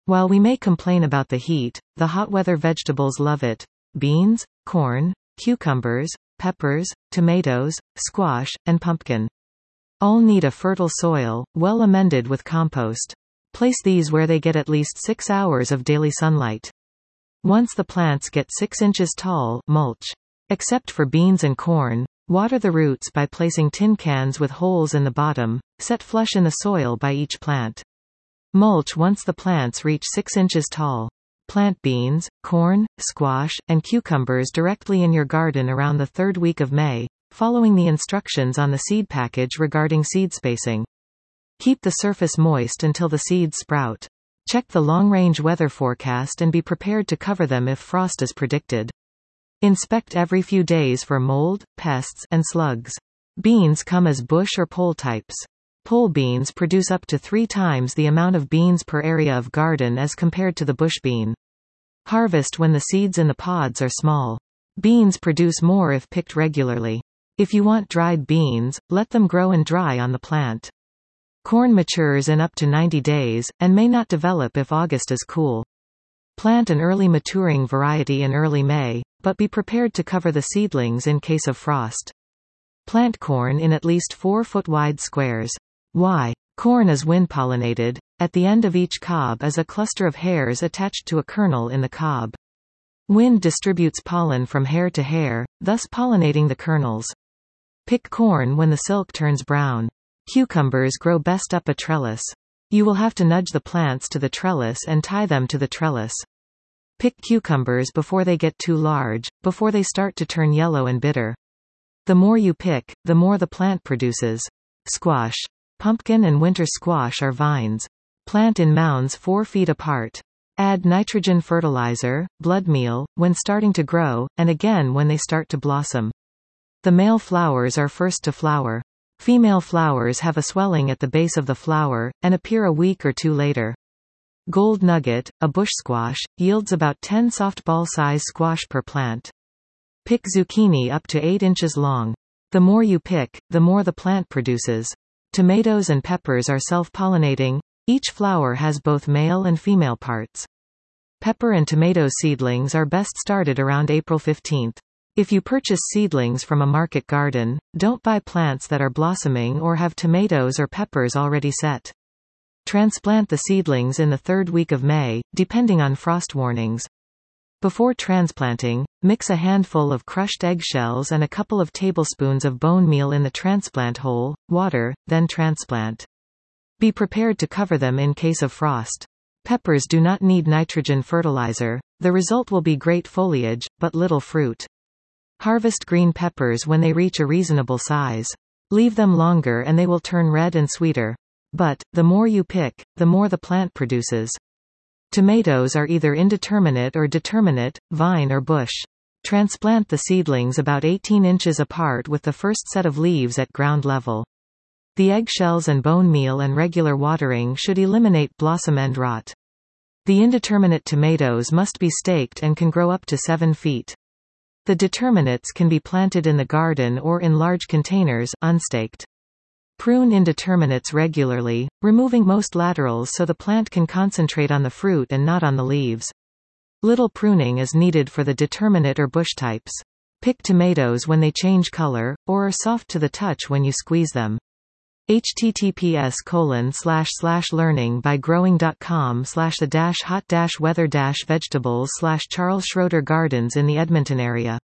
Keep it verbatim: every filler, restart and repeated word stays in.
While we may complain about the heat, the hot weather vegetables love it. Beans, corn, cucumbers, peppers, tomatoes, squash, and pumpkin. All need a fertile soil, well amended with compost. Place these where they get at least six hours of daily sunlight. Once the plants get six inches tall, mulch. Except for beans and corn, water the roots by placing tin cans with holes in the bottom, set flush in the soil by each plant. Mulch once the plants reach six inches tall. Plant beans, corn, squash, and cucumbers directly in your garden around the third week of May, following the instructions on the seed package regarding seed spacing. Keep the surface moist until the seeds sprout. Check the long-range weather forecast and be prepared to cover them if frost is predicted. Inspect every few days for mold, pests, and slugs. Beans come as bush or pole types. Pole beans produce up to three times the amount of beans per area of garden as compared to the bush bean. Harvest when the seeds in the pods are small. Beans produce more if picked regularly. If you want dried beans, let them grow and dry on the plant. Corn matures in up to ninety days, and may not develop if August is cool. Plant an early maturing variety in early May, but be prepared to cover the seedlings in case of frost. Plant corn in at least four foot wide squares. Why? Corn is wind-pollinated. At the end of each cob is a cluster of hairs attached to a kernel in the cob. Wind distributes pollen from hair to hair, thus pollinating the kernels. Pick corn when the silk turns brown. Cucumbers grow best up a trellis. You will have to nudge the plants to the trellis and tie them to the trellis. Pick cucumbers before they get too large, before they start to turn yellow and bitter. The more you pick, the more the plant produces. Squash. Pumpkin and winter squash are vines. Plant in mounds four feet apart. Add nitrogen fertilizer, blood meal, when starting to grow, and again when they start to blossom. The male flowers are first to flower. Female flowers have a swelling at the base of the flower, and appear a week or two later. Gold nugget, a bush squash, yields about ten softball-size squash per plant. Pick zucchini up to eight inches long. The more you pick, the more the plant produces. Tomatoes and peppers are self-pollinating. Each flower has both male and female parts. Pepper and tomato seedlings are best started around April fifteenth. If you purchase seedlings from a market garden, don't buy plants that are blossoming or have tomatoes or peppers already set. Transplant the seedlings in the third week of May, depending on frost warnings. Before transplanting, mix a handful of crushed eggshells and a couple of tablespoons of bone meal in the transplant hole, water, then transplant. Be prepared to cover them in case of frost. Peppers do not need nitrogen fertilizer. The result will be great foliage, but little fruit. Harvest green peppers when they reach a reasonable size. Leave them longer and they will turn red and sweeter. But, the more you pick, the more the plant produces. Tomatoes are either indeterminate or determinate, vine or bush. Transplant the seedlings about eighteen inches apart with the first set of leaves at ground level. The eggshells and bone meal and regular watering should eliminate blossom end rot. The indeterminate tomatoes must be staked and can grow up to seven feet. The determinates can be planted in the garden or in large containers, unstaked. Prune indeterminates regularly, removing most laterals so the plant can concentrate on the fruit and not on the leaves. Little pruning is needed for the determinate or bush types. Pick tomatoes when they change color, or are soft to the touch when you squeeze them. https colon slash slash learning by growing dot com slash the dash hot dash weather dash vegetables slash Charles Schroeder Gardens in the Edmonton area